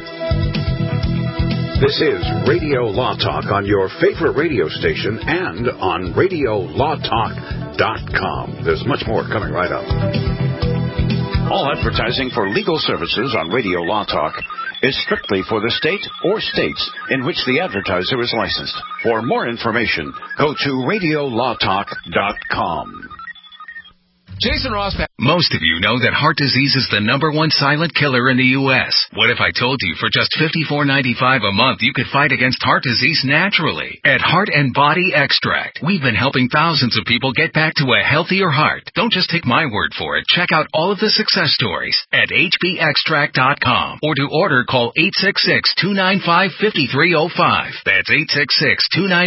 This is Radio Law Talk on your favorite radio station and on RadioLawTalk.com. There's much more coming right up. All advertising for legal services on Radio Law Talk is strictly for the state or states in which the advertiser is licensed. For more information, go to RadioLawTalk.com.
Jason Ross.
Most of you know that heart disease is the #1 silent killer in the U.S. What if I told you for just $54.95 a month you could fight against heart disease naturally? At Heart and Body Extract, we've been helping thousands of people get back to a healthier heart. Don't just take my word for it. Check out all of the success stories at hbextract.com or to order call 866-295-5305. That's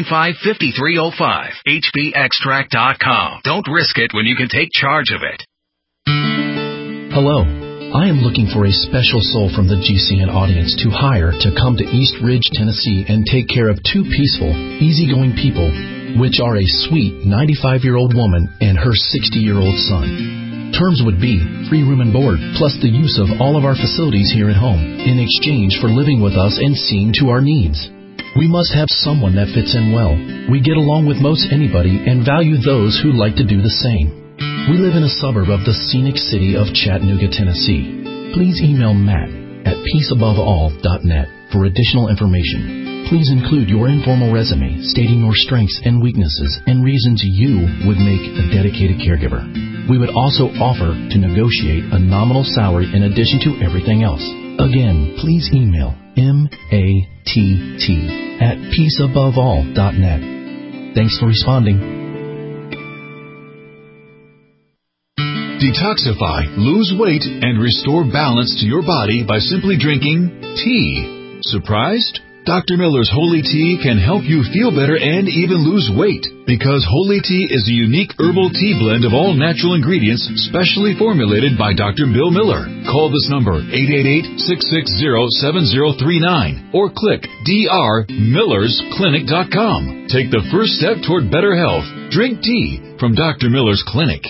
866-295-5305. hbextract.com. Don't risk it when you can take charge of it.
Hello. I am looking for a special soul from the GCN audience to hire to come to East Ridge, Tennessee and take care of two peaceful, easygoing people, which are a sweet 95-year-old woman and her 60-year-old son. Terms would be free room and board, plus the use of all of our facilities here at home, in exchange for living with us and seeing to our needs. We must have someone that fits in well. We get along with most anybody and value those who like to do the same. We live in a suburb of the scenic city of Chattanooga, Tennessee. Please email Matt at peaceaboveall.net for additional information. Please include your informal resume stating your strengths and weaknesses and reasons you would make a dedicated caregiver. We would also offer to negotiate a nominal salary in addition to everything else. Again, please email matt@peaceaboveall.net. Thanks for responding.
Detoxify, lose weight, and restore balance to your body by simply drinking tea. Surprised? Dr. Miller's Holy Tea can help you feel better and even lose weight, because Holy Tea is a unique herbal tea blend of all natural ingredients specially formulated by Dr. Bill Miller. Call this number, 888-660-7039, or click drmillersclinic.com. Take the first step toward better health. Drink tea from Dr. Miller's Clinic.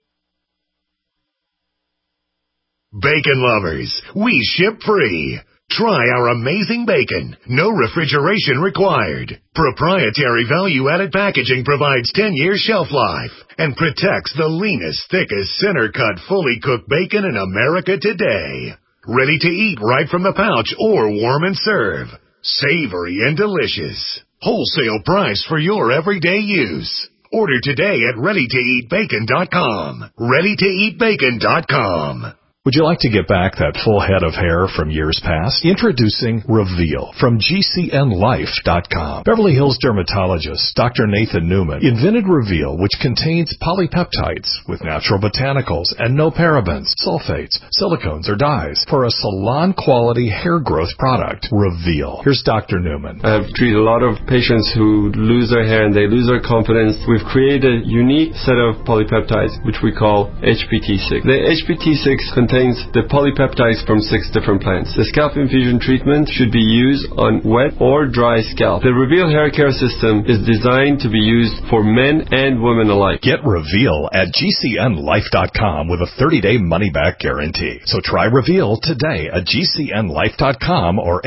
Bacon lovers, we ship free. Try our amazing bacon. No refrigeration required. Proprietary value-added packaging provides 10 years shelf life and protects the leanest, thickest, center-cut, fully cooked bacon in America today. Ready to eat right from the pouch or warm and serve. Savory and delicious. Wholesale price for your everyday use. Order today at ReadyToEatBacon.com. ReadyToEatBacon.com.
Would you like to get back that full head of hair from years past? Introducing Reveal from GCNLife.com. Beverly Hills dermatologist Dr. Nathan Newman invented Reveal, which contains polypeptides with natural botanicals and no parabens, sulfates, silicones, or dyes for a salon-quality hair growth product. Reveal. Here's Dr. Newman.
I've treated a lot of patients who lose their hair and they lose their confidence. We've created a unique set of polypeptides, which we call HPT6. The HPT6 contains the polypeptides from 6 different plants. The scalp infusion treatment should be used on wet or dry scalp. The Reveal hair care system is designed to be used for men and women alike.
Get Reveal at GCNLife.com with a 30-day money-back guarantee. So try Reveal today at GCNLife.com or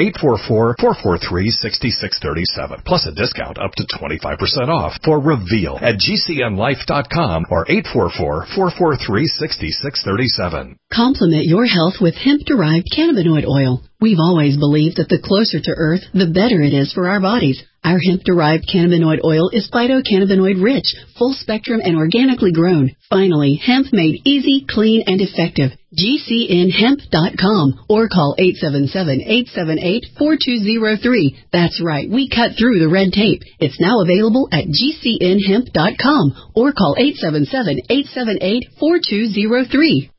844-443-6637. Plus a discount up to 25% off for Reveal at GCNLife.com or 844-443-6637.
Complement your health with hemp-derived cannabinoid oil. We've always believed that the closer to Earth, the better it is for our bodies. Our hemp-derived cannabinoid oil is phytocannabinoid-rich, full-spectrum, and organically grown. Finally, hemp made easy, clean, and effective. GCNHemp.com or call 877-878-4203. That's right, we cut through the red tape. It's now available at GCNHemp.com or call 877-878-4203.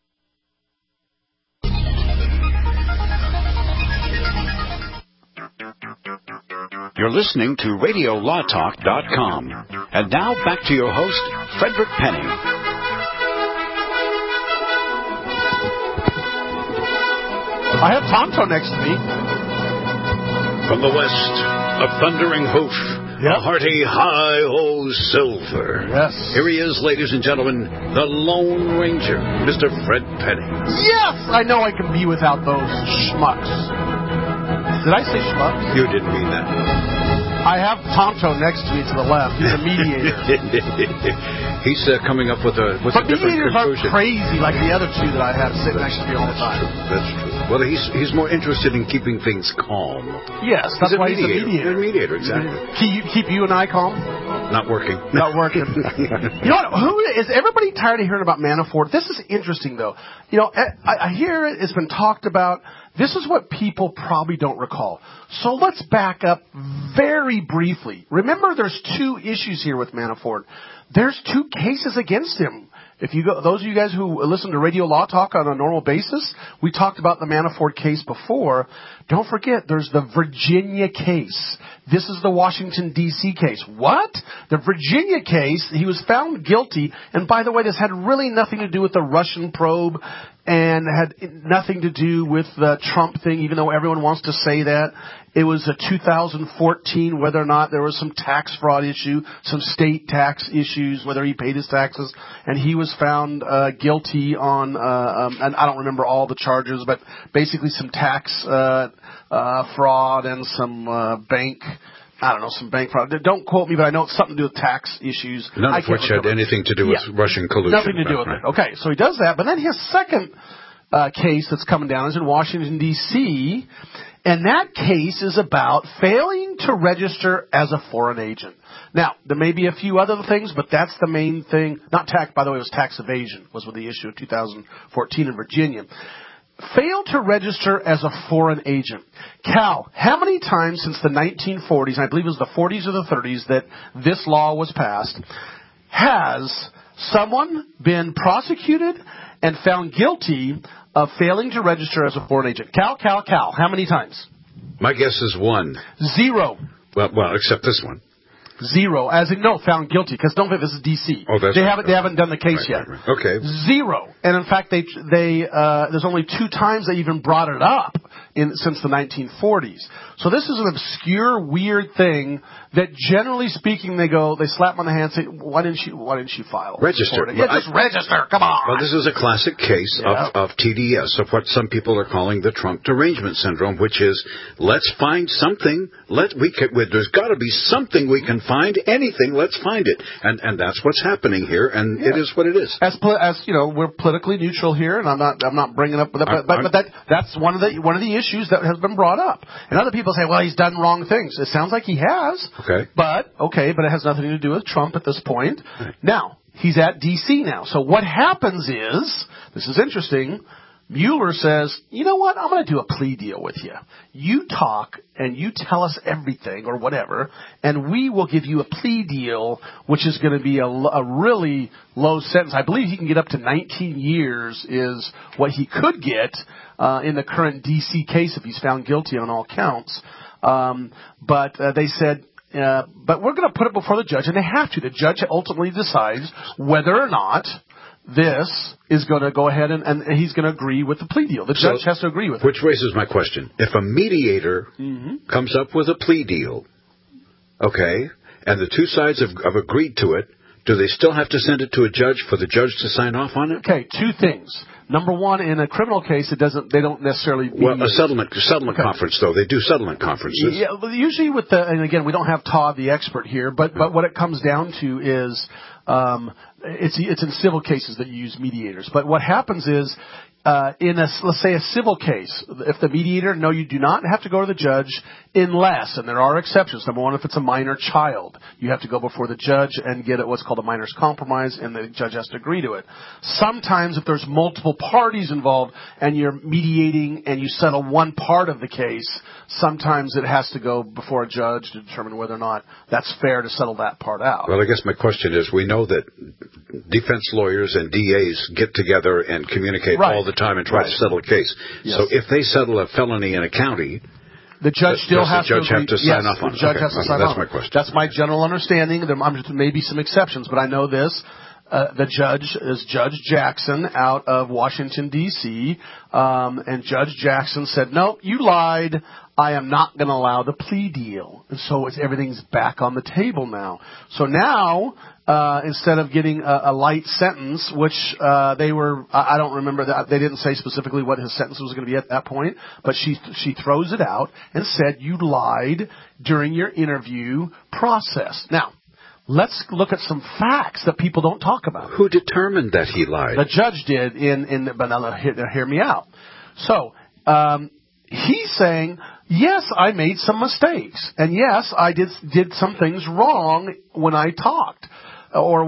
You're listening to RadioLawTalk.com. And now back to your host, Frederick Penny.
I have Tonto next to me.
From the west, a thundering hoof. Yep. A hearty hi-ho silver.
Yes.
Here he is, ladies and gentlemen, the Lone Ranger, Mr. Fred Penny.
Yes! I know I can be without those schmucks. Did I say schmucks?
You didn't mean that.
I have Tonto next to me to the left. He's a mediator.
He's coming up with a different conclusion.
Mediators aren't crazy like the other two that I have sitting next to me all the time.
That's true. Well, he's more interested in keeping things calm.
Yes, that's why he's a mediator.
He's a mediator, exactly.
Keep you and I calm?
Not working.
Not working. You know what? Is everybody tired of hearing about Manafort? This is interesting, though. You know, I hear it's been talked about. This is what people probably don't recall. So let's back up very briefly. Remember, there's two issues here with Manafort. There's two cases against him. If you go, those of you guys who listen to Radio Law Talk on a normal basis, we talked about the Manafort case before. Don't forget, there's the Virginia case. This is the Washington, D.C. case. What? The Virginia case, he was found guilty. And by the way, this had really nothing to do with the Russian probe and had nothing to do with the Trump thing, even though everyone wants to say that. It was a 2014, whether or not there was some tax fraud issue, some state tax issues, whether he paid his taxes. And he was found guilty on, and I don't remember all the charges, but basically some tax fraud and some bank fraud. Don't quote me, but I know it's something to do with tax issues.
None of which had anything to do with Russian collusion.
Nothing to do with it. Okay, so he does that. But then his second case that's coming down is in Washington, D.C., and that case is about failing to register as a foreign agent. Now, there may be a few other things, but that's the main thing. Not tax, by the way, it was tax evasion was the issue of 2014 in Virginia. Failed to register as a foreign agent. Cal, how many times since the 1940s, I believe it was the 40s or the 30s that this law was passed, has someone been prosecuted and found guilty of failing to register as a foreign agent? Cal, how many times?
My guess is 1.
0.
Well, except this one.
0, as in found guilty, because don't forget this is D.C.
Oh, that's
they haven't done the case yet.
Right. Okay.
0, and in fact they there's only 2 times they even brought it up since the 1940s. So this is an obscure, weird thing that generally speaking they slap on the hand and say, why didn't you file?
Register.
Just register. Come on.
Well, this is a classic case of TDS, of what some people are calling the Trump derangement syndrome, which is let's find something. There's got to be something we can find. Anything, let's find it. And that's what's happening here, and it is what it is.
As you know, we're politically neutral here, and I'm not bringing up but that's one of the issues that has been brought up. And other people say, well, he's done wrong things. It sounds like he has.
Okay.
But it has nothing to do with Trump at this point. Right. Now, he's at D.C. now. So what happens is, this is interesting, Mueller says, you know what, I'm going to do a plea deal with you. You talk and you tell us everything or whatever, and we will give you a plea deal, which is going to be a really low sentence. I believe he can get up to 19 years is what he could get in the current D.C. case if he's found guilty on all counts. But they said, but we're going to put it before the judge, and they have to. The judge ultimately decides whether or not this is going to go ahead and he's going to agree with the plea deal. The judge has to agree with it.
Which raises my question. If a mediator comes up with a plea deal, okay, and the two sides have agreed to it, do they still have to send it to a judge for the judge to sign off on it?
Okay, 2 things. Number one, in a criminal case, they don't necessarily.
Well, a settlement conference, though. They do settlement conferences.
Yeah, well, usually and again, we don't have Todd, the expert here, but what it comes down to is, it's in civil cases that you use mediators. But what happens is, let's say a civil case, if the mediator, no, you do not have to go to the judge unless, and there are exceptions. Number one, if it's a minor child, you have to go before the judge and get what's called a minor's compromise, and the judge has to agree to it. Sometimes if there's multiple parties involved and you're mediating and you settle one part of the case, sometimes it has to go before a judge to determine whether or not that's fair to settle that part out.
Well, I guess my question is, we know that defense lawyers and DAs get together and communicate all the time and try to settle a case. Yes. So if they settle a felony in a county,
the judge still has to
sign off on it.
The judge has to sign off.
That's my question.
That's my general understanding. There may be some exceptions, but I know this. The judge is Judge Jackson out of Washington, D.C., and Judge Jackson said, no, you lied. I am not going to allow the plea deal. And so everything's back on the table now. So now, instead of getting a light sentence, which they were, I don't remember that, they didn't say specifically what his sentence was going to be at that point, but she throws it out and said, you lied during your interview process. Now, let's look at some facts that people don't talk about.
Who determined that he lied?
The judge did but now hear me out. So, he's saying, yes, I made some mistakes. And yes, I did some things wrong when I talked. Or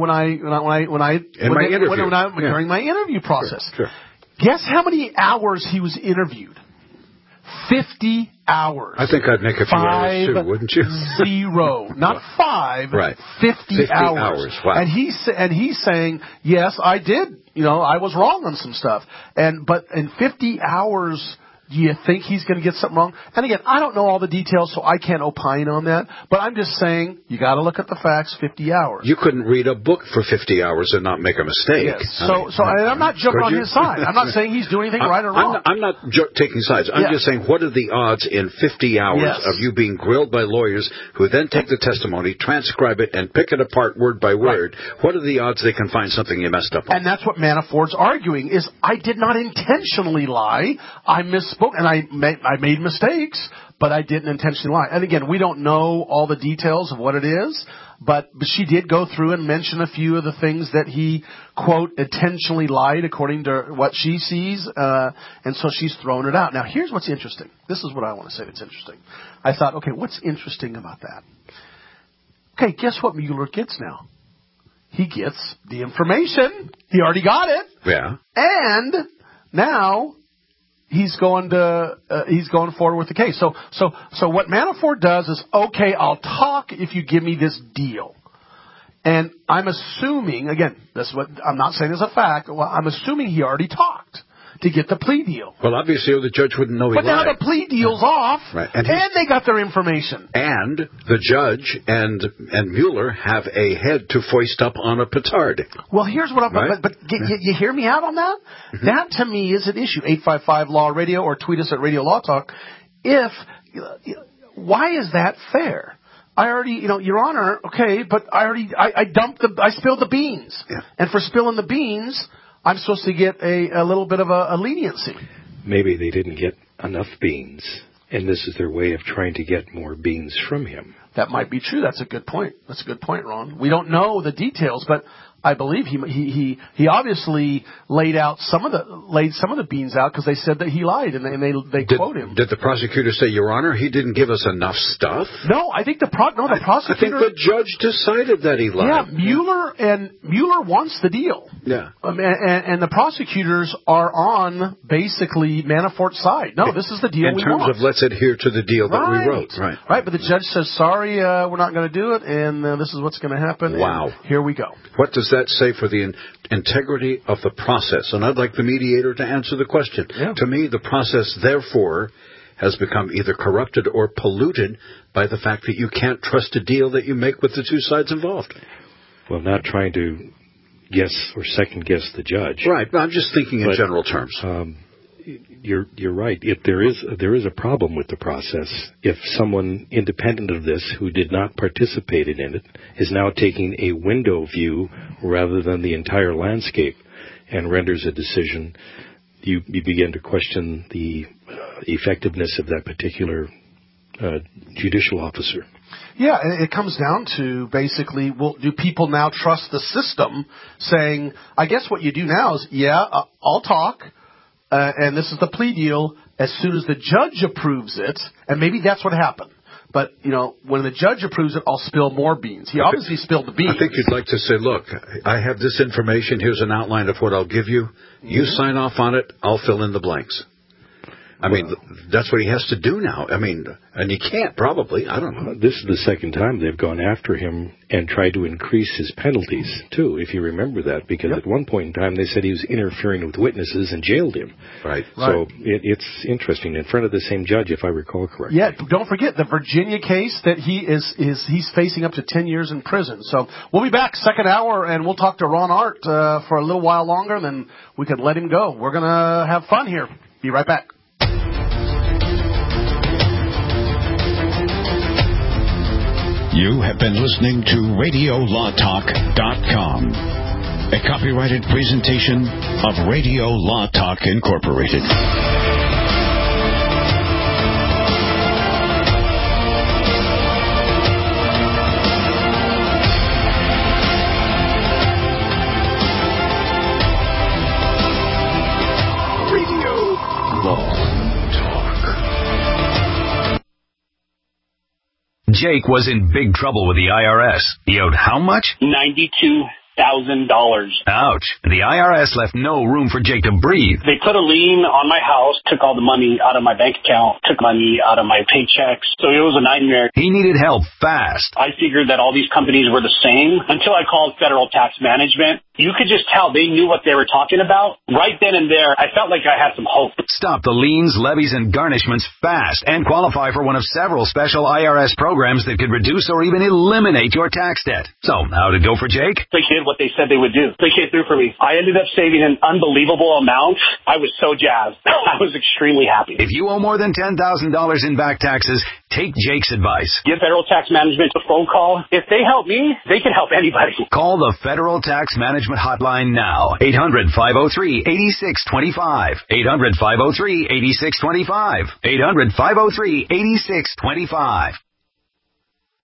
during my interview process.
Sure.
Guess how many hours he was interviewed? 50 hours.
I think I'd make a few hours too, wouldn't you?
0, not 5,
right.
50 hours.
Wow.
And he's saying, yes, I did. I was wrong on some stuff. But in 50 hours, do you think he's going to get something wrong? And again, I don't know all the details, so I can't opine on that. But I'm just saying, you got to look at the facts. 50 hours.
You couldn't read a book for 50 hours and not make a mistake.
Yes. And I'm not jumping on his side. I'm not saying he's doing anything right or wrong.
I'm not taking sides. I'm just saying, what are the odds in 50 hours of you being grilled by lawyers who then take the testimony, transcribe it, and pick it apart word by word? Right. What are the odds they can find something you messed up on?
And that's what Manafort's arguing, is I did not intentionally lie. I misspoke. And I made mistakes, but I didn't intentionally lie. And again, we don't know all the details of what it is, but she did go through and mention a few of the things that he, quote, intentionally lied according to what she sees, and so she's thrown it out. Now, here's what's interesting. This is what I want to say that's interesting. I thought, okay, what's interesting about that? Okay, guess what Mueller gets now? He gets the information. He already got it.
Yeah.
And now he's going forward with the case. So what Manafort does is, okay, I'll talk if you give me this deal. And I'm assuming, again, this is what I'm not saying is a fact. Well, I'm assuming he already talked to get the plea deal.
Well, obviously the judge wouldn't know he lied.
But now the plea deal's off,
right.
and they got their information.
And the judge and Mueller have a head to foist up on a petard.
Well, here's what I'm... Right? But you hear me out on that? Mm-hmm. That, to me, is an issue. 855-LAW-RADIO or tweet us at Radio Law Talk. Why is that fair? I already, Your Honor, okay, but I spilled the beans. Yeah. And for spilling the beans, I'm supposed to get a little bit of a leniency.
Maybe they didn't get enough beans, and this is their way of trying to get more beans from him.
That might be true. That's a good point. Ron. We don't know the details, but I believe he obviously laid some of the beans out because they said that he lied, and they quote him.
Did the prosecutor say, Your Honor, he didn't give us enough stuff?
No, I think the prosecutor.
I think the judge decided that he lied.
Yeah, Mueller wants the deal.
Yeah,
and the prosecutors are on basically Manafort's side. No, this is the deal we want.
In terms of let's adhere to the deal that we wrote.
Right. But the judge says, sorry, we're not going to do it, and this is what's going to happen.
Wow.
Here we go.
What does that say for the integrity of the process? And I'd like the mediator to answer the question.
Yeah.
To me, the process, therefore, has become either corrupted or polluted by the fact that you can't trust a deal that you make with the two sides involved.
Well, not trying to guess or second-guess the judge.
Right. I'm just thinking in general terms.
You're right. If there is a problem with the process, if someone independent of this who did not participate in it is now taking a window view rather than the entire landscape and renders a decision, you begin to question the effectiveness of that particular judicial officer.
Yeah, it comes down to basically, do people now trust the system saying, I guess what you do now is, I'll talk. And this is the plea deal. As soon as the judge approves it, and maybe that's what happened. But, when the judge approves it, I'll spill more beans. He obviously spilled the beans.
I think you'd like to say, look, I have this information. Here's an outline of what I'll give you. You sign off on it. I'll fill in the blanks. I mean, that's what he has to do now. I mean, and he can't probably. I don't know.
This is the second time they've gone after him and tried to increase his penalties, too, if you remember that. Because at one point in time, they said he was interfering with witnesses and jailed him.
Right.
So it's interesting. In front of the same judge, if I recall correctly.
Yeah, don't forget the Virginia case that he's facing up to 10 years in prison. So we'll be back second hour, and we'll talk to Ron Art for a little while longer, and then we can let him go. We're going to have fun here. Be right back.
You have been listening to RadioLawTalk.com, a copyrighted presentation of Radio Law Talk Incorporated. Radio Law.
Jake was in big trouble with the IRS. He owed how much?
$92,000.
Ouch. The IRS left no room for Jake to breathe.
They put a lien on my house, took all the money out of my bank account, took money out of my paychecks. So it was a nightmare.
He needed help fast.
I figured that all these companies were the same until I called Federal Tax Management. You could just tell they knew what they were talking about. Right then and there, I felt like I had some hope.
Stop the liens, levies, and garnishments fast and qualify for one of several special IRS programs that could reduce or even eliminate your tax debt. So, how'd it go for Jake?
They did what they said they would do. They came through for me. I ended up saving an unbelievable amount. I was so jazzed. I was extremely happy.
If you owe more than $10,000 in back taxes, take Jake's advice.
Give Federal Tax Management a phone call. If they help me, they can help anybody.
Call the Federal Tax Management hotline now. 800-503-8625. 800-503-8625. 800-503-8625.